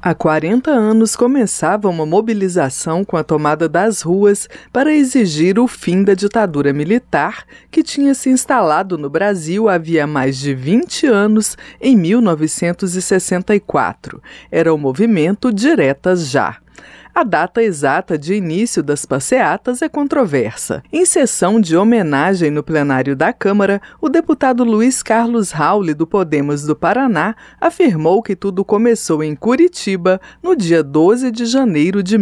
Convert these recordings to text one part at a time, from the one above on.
Há 40 anos começava uma mobilização com a tomada das ruas para exigir o fim da ditadura militar que tinha se instalado no Brasil havia mais de 20 anos, em 1964. Era o movimento Diretas Já. A data exata de início das passeatas é controversa. Em sessão de homenagem no plenário da Câmara, o deputado Luiz Carlos Rauli, do Podemos do Paraná, afirmou que tudo começou em Curitiba no dia 12 de janeiro de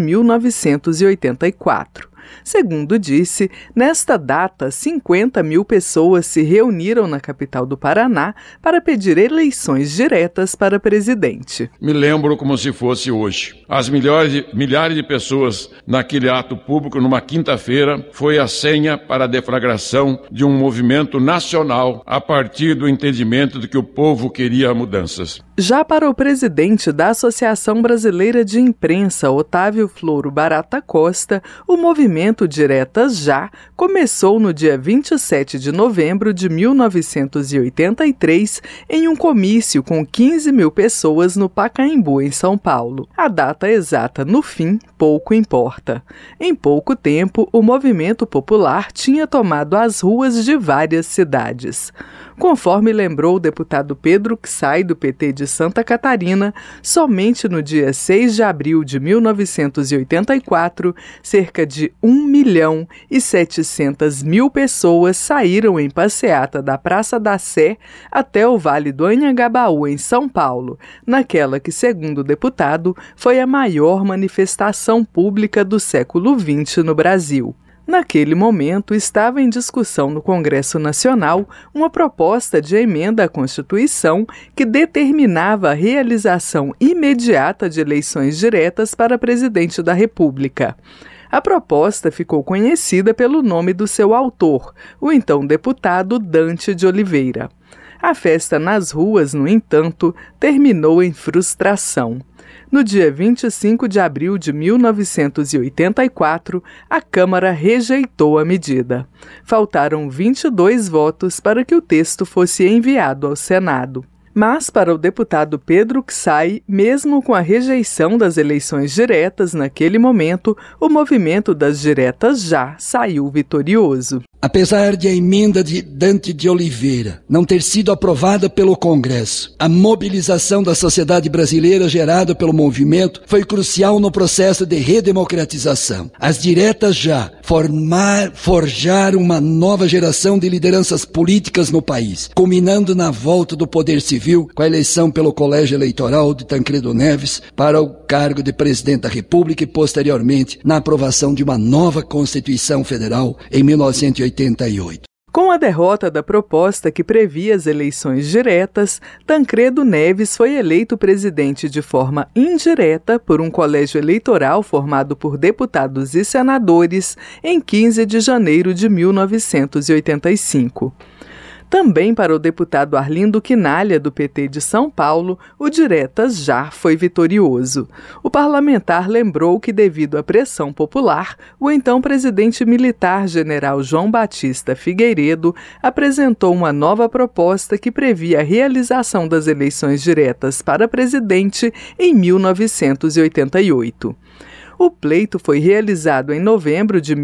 1984. Segundo disse, nesta data, 50 mil pessoas se reuniram na capital do Paraná para pedir eleições diretas para presidente. Me lembro como se fosse hoje. As milhares de pessoas naquele ato público, numa quinta-feira, foi a senha para a deflagração de um movimento nacional a partir do entendimento de que o povo queria mudanças. Já para o presidente da Associação Brasileira de Imprensa, Otávio Floro Barata Costa, o movimento Diretas Já começou no dia 27 de novembro de 1983 em um comício com 15 mil pessoas no Pacaembu, em São Paulo. A data exata, no fim, pouco importa. Em pouco tempo, o movimento popular tinha tomado as ruas de várias cidades. Conforme lembrou o deputado Pedro Ksai, do PT de Santa Catarina, somente no dia 6 de abril de 1984, cerca de 1.700.000 pessoas saíram em passeata da Praça da Sé até o Vale do Anhangabaú, em São Paulo, naquela que, segundo o deputado, foi a maior manifestação pública do século XX no Brasil. Naquele momento, estava em discussão no Congresso Nacional uma proposta de emenda à Constituição que determinava a realização imediata de eleições diretas para presidente da República. A proposta ficou conhecida pelo nome do seu autor, o então deputado Dante de Oliveira. A festa nas ruas, no entanto, terminou em frustração. No dia 25 de abril de 1984, a Câmara rejeitou a medida. Faltaram 22 votos para que o texto fosse enviado ao Senado. Mas, para o deputado Pedro Ksai, mesmo com a rejeição das eleições diretas naquele momento, o movimento das Diretas Já saiu vitorioso. Apesar de a emenda de Dante de Oliveira não ter sido aprovada pelo Congresso, a mobilização da sociedade brasileira gerada pelo movimento foi crucial no processo de redemocratização. As Diretas Já forjaram uma nova geração de lideranças políticas no país, culminando na volta do poder civil com a eleição pelo Colégio Eleitoral de Tancredo Neves para o cargo de presidente da República e, posteriormente, na aprovação de uma nova Constituição Federal em 1988. Com a derrota da proposta que previa as eleições diretas, Tancredo Neves foi eleito presidente de forma indireta por um colégio eleitoral formado por deputados e senadores em 15 de janeiro de 1985. Também para o deputado Arlindo Quinalha, do PT de São Paulo, o Diretas Já foi vitorioso. O parlamentar lembrou que, devido à pressão popular, o então presidente militar general João Batista Figueiredo apresentou uma nova proposta que previa a realização das eleições diretas para presidente em 1988. O pleito foi realizado em novembro de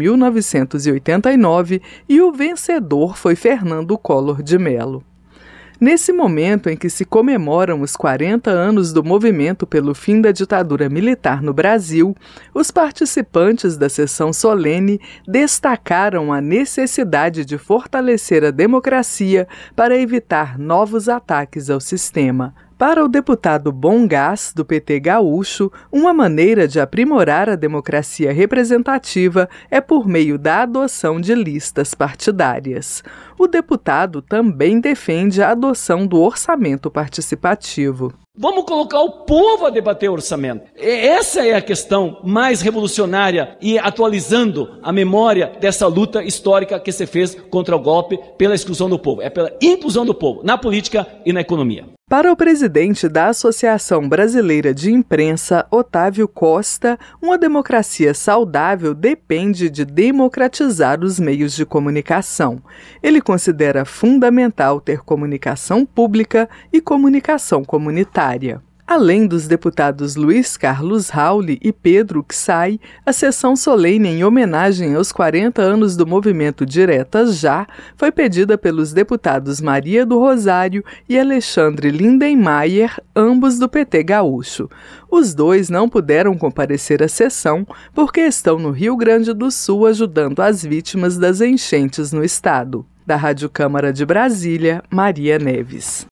1989 e o vencedor foi Fernando Collor de Mello. Nesse momento em que se comemoram os 40 anos do movimento pelo fim da ditadura militar no Brasil, os participantes da sessão solene destacaram a necessidade de fortalecer a democracia para evitar novos ataques ao sistema. Para o deputado Bom Gás, do PT gaúcho, uma maneira de aprimorar a democracia representativa é por meio da adoção de listas partidárias. O deputado também defende a adoção do orçamento participativo. Vamos colocar o povo a debater o orçamento. Essa é a questão mais revolucionária e atualizando a memória dessa luta histórica que se fez contra o golpe pela exclusão do povo. É pela inclusão do povo na política e na economia. Para o presidente da Associação Brasileira de Imprensa, Otávio Costa, uma democracia saudável depende de democratizar os meios de comunicação. Ele considera fundamental ter comunicação pública e comunicação comunitária. Além dos deputados Luiz Carlos Rauli e Pedro Xay, a sessão solene em homenagem aos 40 anos do movimento Diretas Já foi pedida pelos deputados Maria do Rosário e Alexandre Lindenmayer, ambos do PT gaúcho. Os dois não puderam comparecer à sessão porque estão no Rio Grande do Sul ajudando as vítimas das enchentes no estado. Da Rádio Câmara de Brasília, Maria Neves.